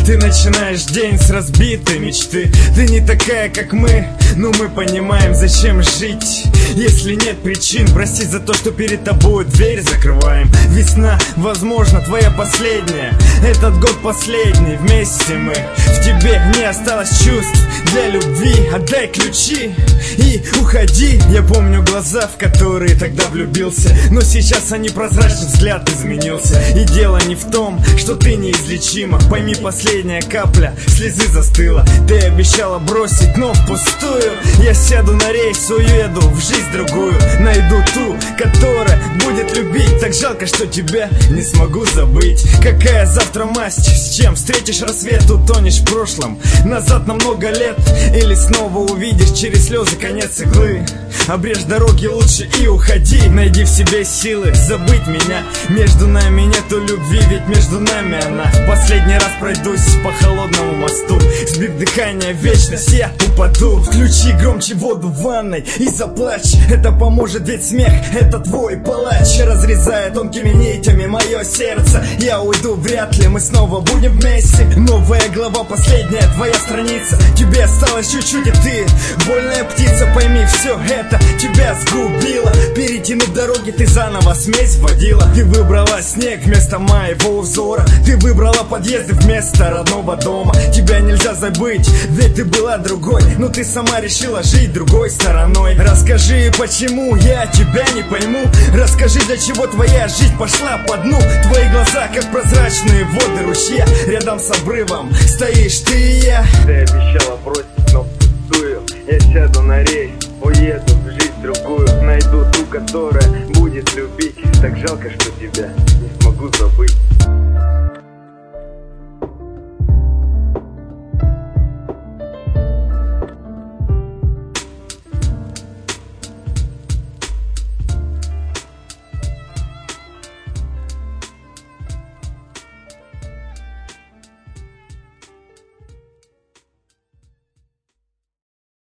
Ты начинаешь день с разбитой мечты. Ты не такая, как мы, но мы понимаем, зачем жить, если нет причин. Прости за то, что перед тобой дверь закрываем. Весна, возможно, твоя последняя. Этот год последний, вместе мы. В тебе не осталось чувств для любви. Отдай ключи и уходи. Я помню глаза, в которые тогда влюбился, но сейчас они прозрачны, взгляд изменился. И дело не в том, что ты неизлечима. Пойми, последняя капля слезы застыла. Ты обещала бросить, но впустую. Я сяду на рейс, уеду в жизнь другую. Найду ту, которая будет любить. Так жалко, что тебя не смогу забыть. Какая завтра масть, с чем встретишь рассвет? Утонешь в прошлом, назад на много лет. Или снова увидишь через слезы конец иглы. Обрежь дороги лучше и уходи. Найди в себе силы забыть меня. Между нами нету любви, ведь между нами она. В последний раз пройдусь по холодному мосту. Сбив дыхание, вечность, я упаду. Включи громче воду в ванной и заплачь. Это поможет, ведь смех — это твой палач. Разрезая тонкими нитями мое сердце. Я уйду, вряд ли мы снова будем вместе. Новая глава, последняя твоя страница. Тебе осталось чуть-чуть, и ты вольная птица. Пойми, все это тебя сгубило. Перетянув дороги, ты заново смесь вводила. Ты выбрала снег вместо моего взора. Ты выбрала подъезды вместо родного дома. Тебя нельзя забыть, ведь ты была другой. Но ты сама решила жить другой стороной. Расскажи, почему я тебя не пойму. Расскажи, для чего твоя жизнь пошла по дну. Твои глаза, как прозрачные воды ручья. Рядом с обрывом стоишь ты и я. Ты обещала бросить, но впустую. Я сяду на рейс, уеду в жизнь другую. Найду ту, которая будет любить. Так жалко, что